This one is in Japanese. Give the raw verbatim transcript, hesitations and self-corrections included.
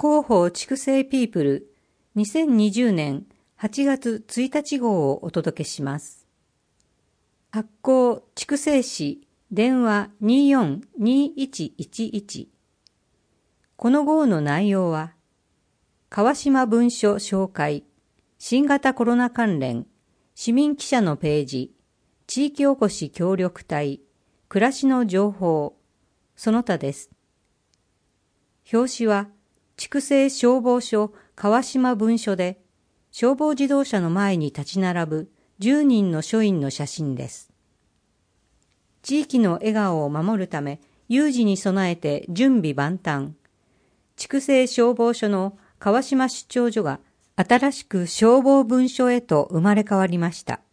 広報筑西ピープルにせんにじゅうねんはちがつついたち号をお届けします。発行筑西市電話 にーよんにーいちいちいち。この号の内容は、川島文書紹介、新型コロナ関連、市民記者のページ、地域おこし協力隊、暮らしの情報、その他です。表紙は、筑西消防署川島分署で、消防自動車の前に立ち並ぶじゅうにんの署員の写真です。地域の笑顔を守るため、有事に備えて準備万端。筑西消防署の川島出張所が新しく消防分署へと生まれ変わりました。